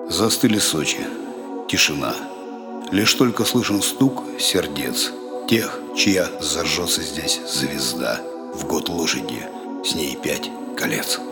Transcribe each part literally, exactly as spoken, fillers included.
Застыли Сочи, тишина. Лишь только слышен стук сердец тех, чья зажжется здесь звезда. В год лошади, с ней пять колец.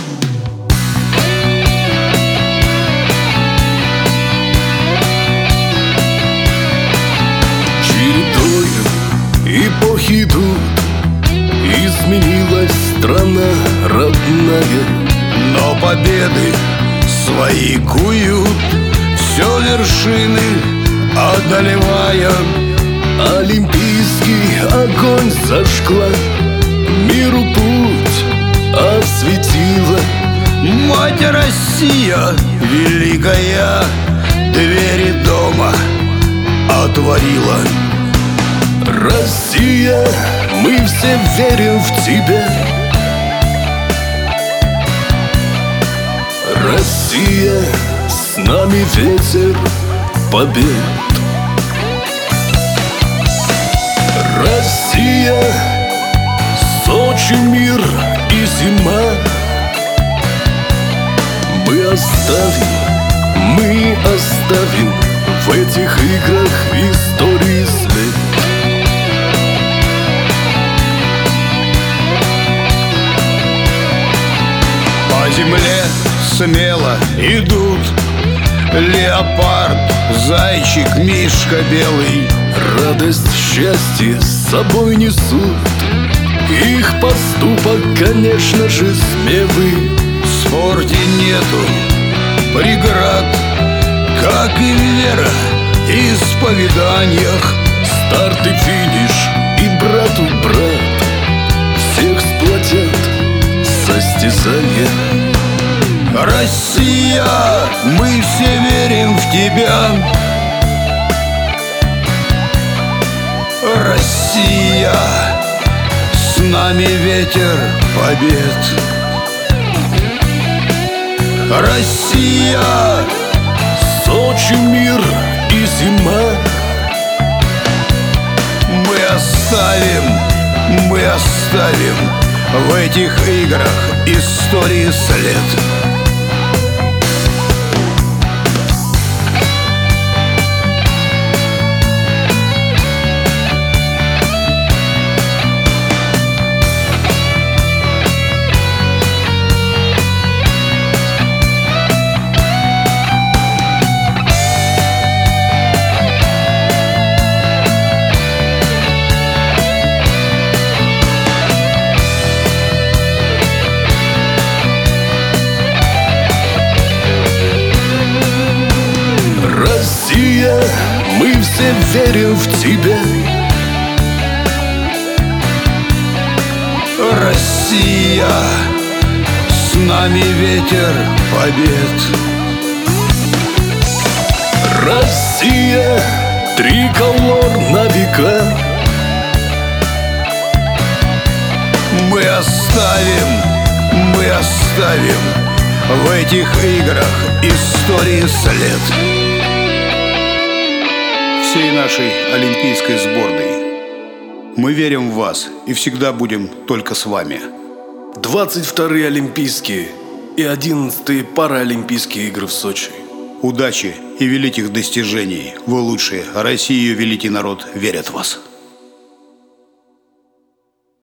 Чередою эпохи идут, изменилась страна родная, Но победы свои куют все вершины, одолевая. Олимпийский огонь зажгла, миру путь осветила. Мать Россия великая двери дома отворила. Россия, мы все верим в тебя. Россия, с нами ветер побед. Россия, Сочи, мир и зима. Мы оставим, мы оставим в этих играх истории след. По земле смело идут леопард, зайчик, мишка белый. Радость, счастье с собой несут. Их поступок, конечно же, смелый. В спорте нету преград, как и вера в исповеданиях. Старт и финиш, и брату брат, всех сплотят состязания. Россия, мы все верим в тебя. Россия, с нами ветер побед. Россия, Сочи, мир и зима. мы оставим, мы оставим в этих играх истории след. Россия, мы все верим в тебя. Россия, с нами ветер побед. Россия, триколор на века. Мы оставим, мы оставим в этих играх истории след. Всей нашей олимпийской сборной мы верим в вас и всегда будем только с вами. Двадцать вторые Олимпийские и одиннадцатые Паралимпийские игры в Сочи. Удачи и великих достижений. Вы лучшие. Россию великий народ верят в вас.